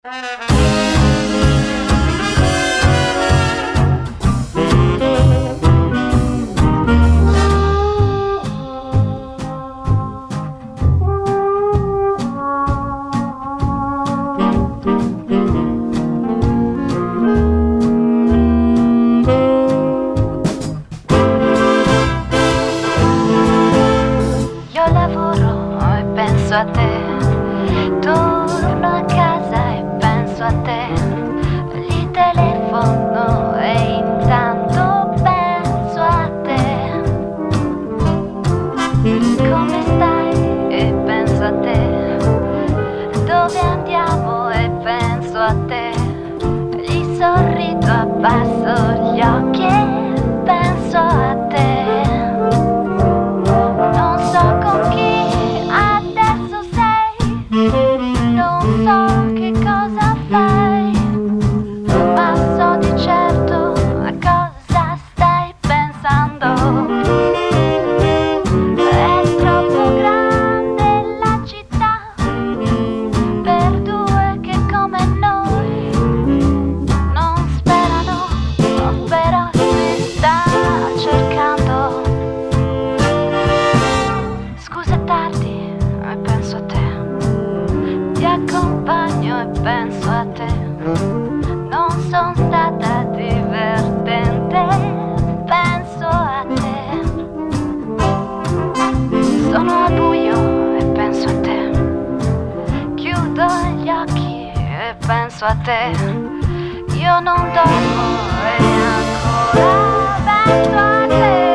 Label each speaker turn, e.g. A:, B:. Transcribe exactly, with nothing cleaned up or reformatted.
A: A te, torno a casa e penso a te, gli telefono e intanto penso a te. Come stai? E penso a te. Dove andiamo? E penso a te. Gli sorrido, abbasso gli occhi e penso a te. Non so con chi non so che cosa fai, ma so di certo a cosa stai pensando. È troppo grande la città per due che come noi non sperano, però si sta cercando. Scusa, è tardi e penso a te. Ti accompagno e penso a te. Non sono stata divertente, penso a te. Sono al buio e penso a te. Chiudo gli occhi e penso a te. Io non dormo e ancora penso a te.